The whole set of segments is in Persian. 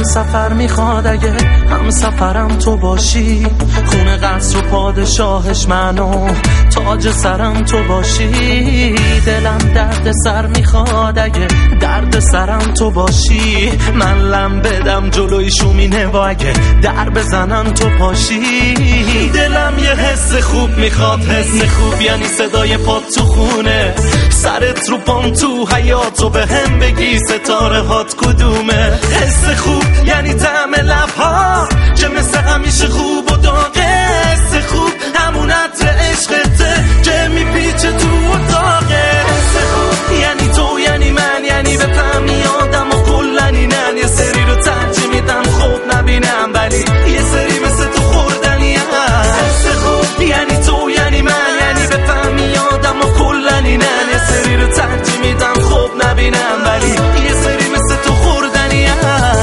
سفر میخواد اگه هم سفرم تو باشی، خونه قصر و پادشاهش منو تاج سرم تو باشی. دلم درد سر میخواد اگه درد سرم تو باشی، من لم بدم جلوی شومینه و اگه در بزنن تو پاشی. دلم یه حس خوب میخواد، حس خوب یعنی صدای پات تو خونه، سرت رو پام تو حیاتو به هم بگی ستاره هات کدومه. حس خوب یعنی طعم لبها که مثل همیشه خوب و داغه، حس خوب همون عطر عشقته که میپیچه تو اتاقه. حس خوب یعنی تو یعنی من، یعنی بفهمی آدم و کلن اینن. یه سری رو ترجیح میدم خوب نبینم ولی یه سری مثل تو خوردنی هم. حس خوب یعنی تو یعنی من، یعنی بفهمی آدم و کلن اینن. یه سری رو ترجیح میدم خوب نبینم ولی یه سری مثل تو خوردنی هم.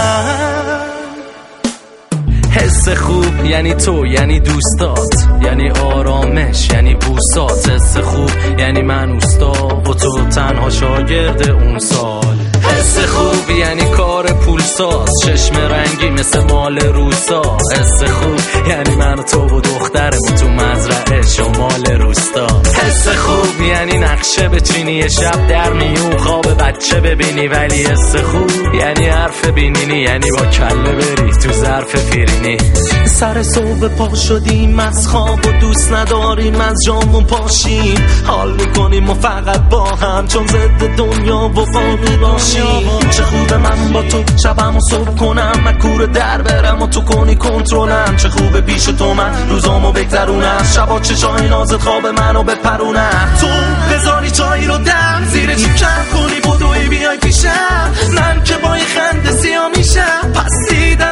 حس خوب یعنی تو یعنی دوستات، یعنی آرامش یعنی بوسات. حس خوب یعنی من اوستا و تو تنها شاگرد اون سال. حس خوب یعنی کار پولساز، چشم رنگی مثل مال روسا. حس خوب یعنی من و تو و دخترم تو مزرعه شمال روستا. حس خوب یعنی نقشه بچینی شب در میون خواب بچه ببینی، ولی حس خوب یعنی حرف بینینی، یعنی با کله بری تو ظرف فیرینی. سر صبح پا شدیم از خواب و دوست نداریم از جامون پاشیم، حال میکنیم و فقط با هم چون ضد دنیا و فانی باشیم. چه خوبه من با تو شبم و صبح کنم، من کور در برم و تو کنی کنترلم. چه خوبه پیش تو من روزامو بگذرونم، شبا چشای نازت خواب منو بپرونم. تو بذاری چایی رو دم زیر چی کم کنی بدوی بیای پیشم، من که با یه خنده سیاه میشم. پس دیدم